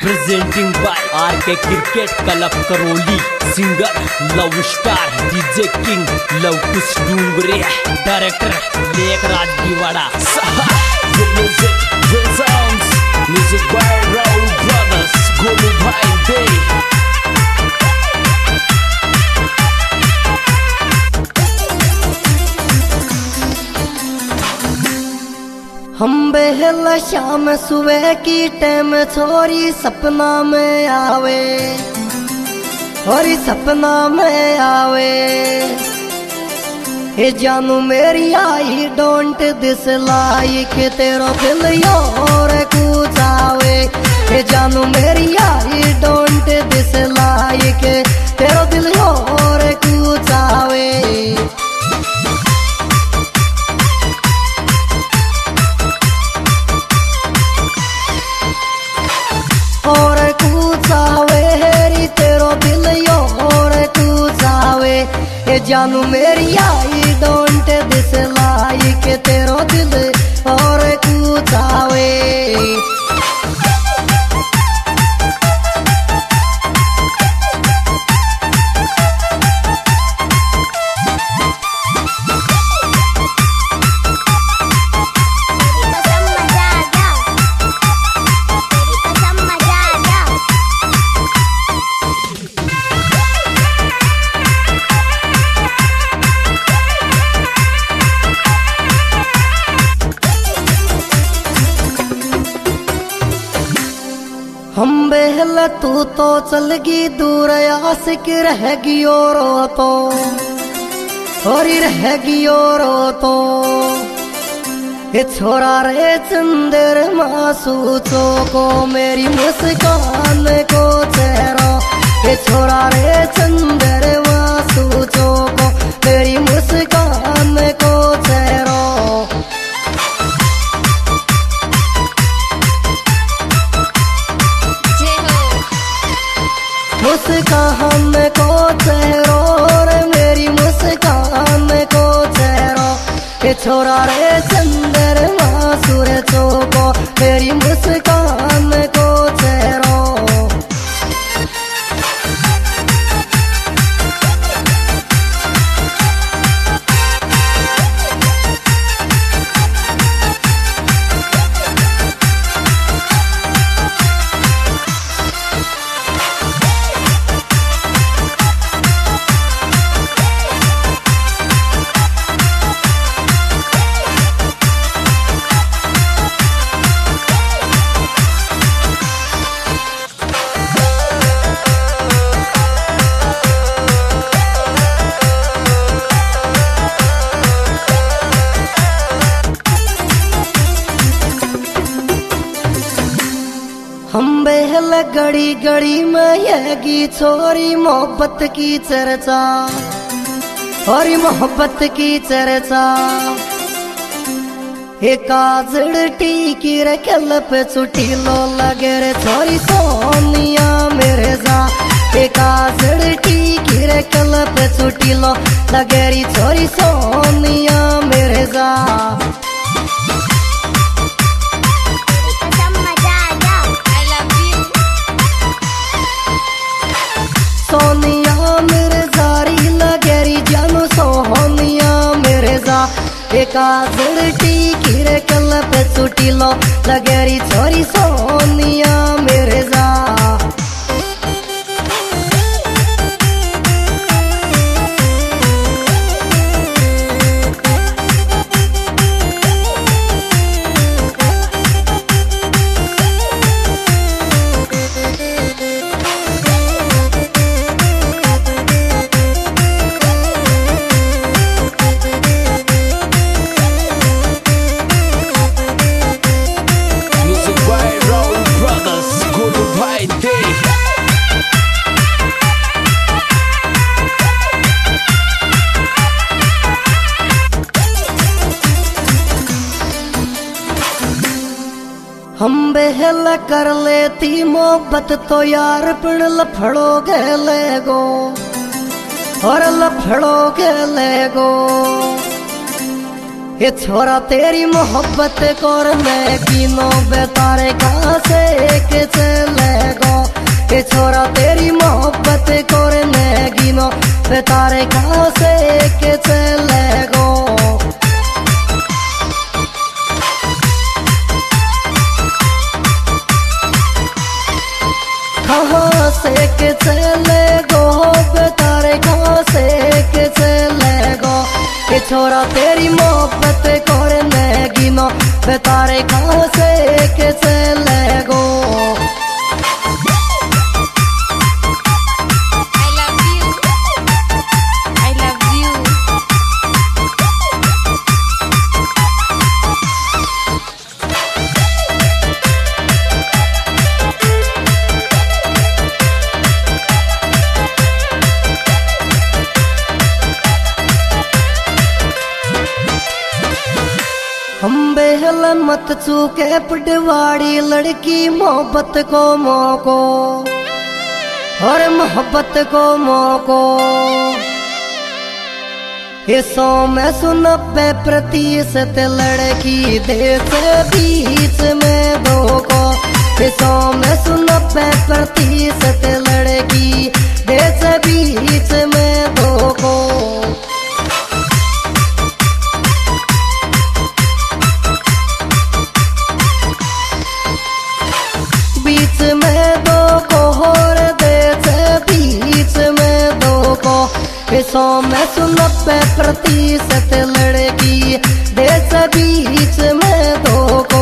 Presenting by RK cricket club Karauli. Singer love star DJ king Lav Kush Dungre, director Lekhraj Diwada. Music by Rahul brothers, Golu भाई दे। हम बेहला शाम सुबह की टाइम छोरी सपना में आवे, और सपना में आवे। हे जानू मेरी आई डोंट डिसलाइक, तेरो दिल और कुछ आवे। हे जानू मेरी आई डोंट डिसलाइक, तेरो दिल और कुछ आवे। और कुछ आवे हेरी तेरो दिल और कुछ आवे। ये जानू मेरी आई डोंट डिसलाइक, तेरो दिल और कुछ आवे। हम बेहल तू तो चलगी दूर, आशिक रहेगी और तो, और रहेगी और तो। ये छोरा रे चंदर मासू को मेरी मुस्कान को चेहरा। ये छोरा रे चंदर मासू को मेरी मुस्कान को चेहरा। मुस्कान को चेहरो रे मेरी मुस्कान को चेहरो। ये छोरा रे चंदर मासूर चोको मेरी मुस्कान को चेहरो। हम बेहल गड़ी गड़ी में यगी छोरी मोहब्बत की चर्चा, और मोहब्बत की चर्चा। एक काजड़ टीकी रे कल पे छुट्टी लो लगे रे छोरी सोनिया मेरे जा। एक काजड़ टीकी रे कल पे छुट्टी लो लगे री छोरी सोनिया मेरे जा। सोनिया मेरे जारी लगेरी जानू सोनिया मेरे जा। एक आजड़ी कीरे कल पे छुट्टी लो लगेरी छोरी सोनिया मेरे जा। हम बेहल कर लेती मोहब्बत तो यार पिण लफड़ोगे लेगो, और लफड़ोगे लेगो। ये छोरा तेरी मोहब्बत करने की नो बेतारे कहाँ से एक चलेगा। बेतारे कहाँ से के चले गो कहाँ से के चले गो बेतारे कहाँ से के चले गो ये छोरा तेरी मोहब्बत करने गिनो बेतारे कहाँ से के चले गो हम बेहल मत चूके पटवाड़ी लड़की मोहब्बत को मोको और मोहब्बत को मोको ये 100% लड़की देश बीच में धोको ये 100% लड़की देश बीच में धोको बीच में दो को और देश बीच में दो को 100% लड़की देश बीच में दो को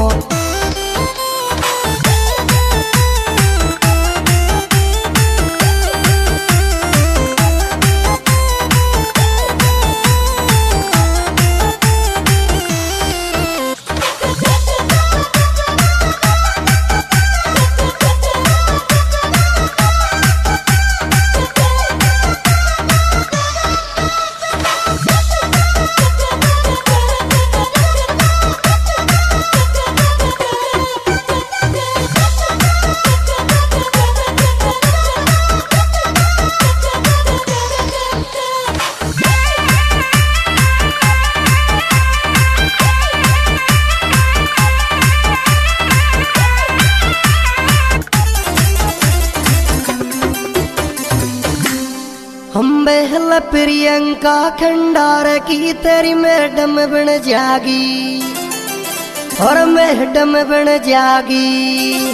हम बेहल प्रियंका खंडार की तेरी मैडम बन जागी और मैडम बन जागी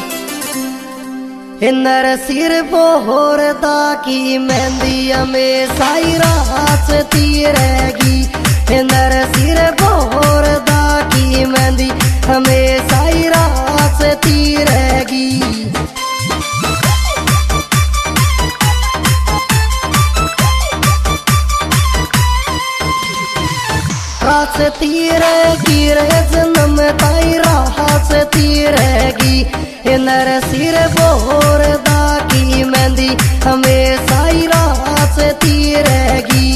नर सिर बोहर दा की मेहंदी हमेशा ही राचती रहेगी नर सिर बोहर दा की मेहंदी हमेशा ही राचती रहेगी राचती रहेगी रे जन्म ताई राचती रहेगी नर सिर बोर दा की मेहंदी हमेशा ही राचती रहेगी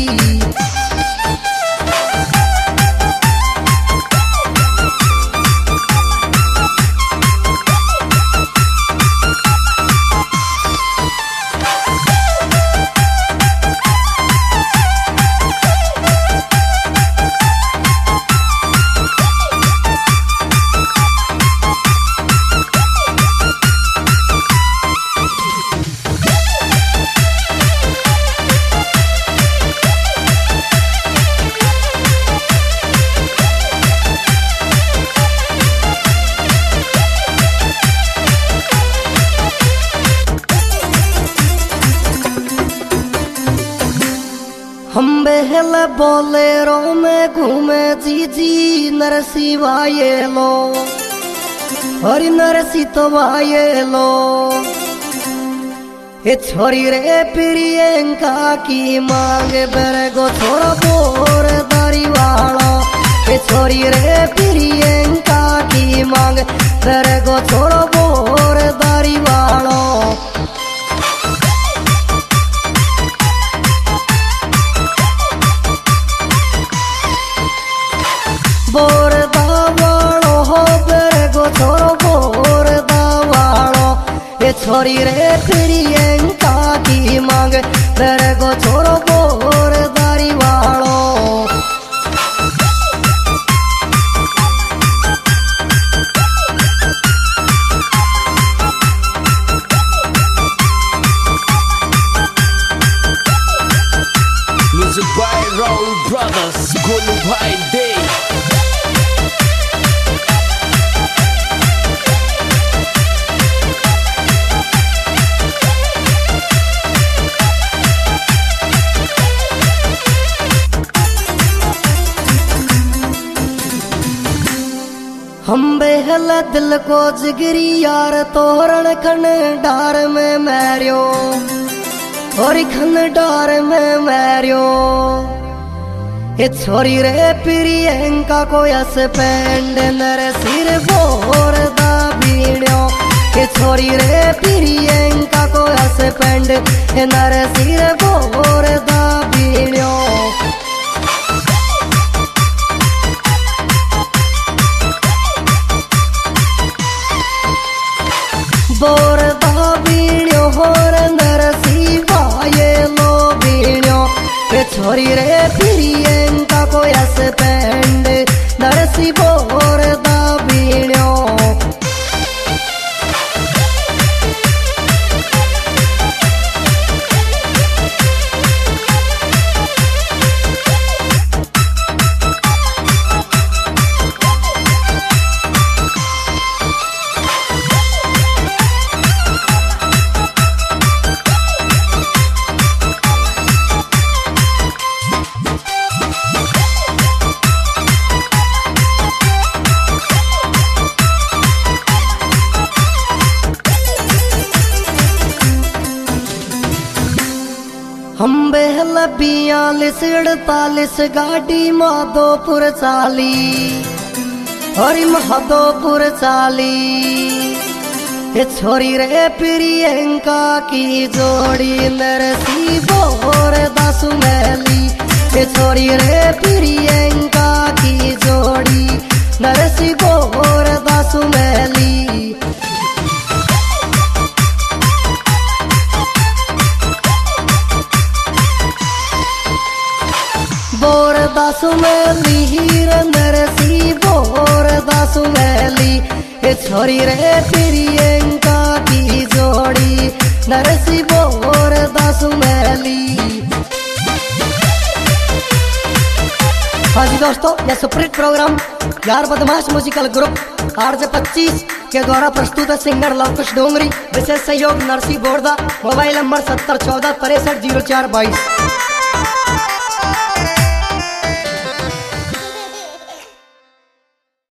हम बेहल बोलेरो में घूमे जी नरसिवाये लो और नरसी तो वाये लो ये छोरी रे प्रियंका की मांग बेरगो छोरा बोर दारी वाला ये छोरी रे प्रियंका की मांग बेरगो छोरा बोर दारी वाला बोर दावाड़ो हो बेरगो छोरो बोर दावाड़ो ये छोरी रे प्रियंका की मांग बेरगो छोरो बोर दारी वाड़ो दिल को जिगरी यार तोरण खन डार में मैरियो और खन डार में मैरियो ये छोरी रे प्रियंका को यस पेंड नर सिर बोर दा बीड़ो ये छोरी रे प्रियंका को यस पेंड नर सिर बोर दा बीड़ो बोर दा बीड़ो होर नर सिवाये लो बीड़ो ये छोरी रे प्रियंका को यस पेंड नरसी बोर दा बीड़ो हम बेहला 42-48 गाड़ी माधोपुर चाली हरी माधोपुर चाली ये छोरी रे प्रियंका की जोड़ी नरसी बोर दासु मैली ये छोरी रे प्रियंका की जोड़ी नरसी बोर दासु मैली बोर दासु मैली हीर नरसी बोर दासु मैली ये छोरी रे प्रियंका की जोड़ी नरसी बोर दासु मैली। हाँ जी दोस्तों, यह सुपरहिट प्रोग्राम यार बदमाश म्यूजिकल ग्रुप RJ25 के द्वारा प्रस्तुत है सिंगर लवकुश डोंगरी। विशेष सहयोग नरसी बोरदा। Mobile number 7014 63 0422।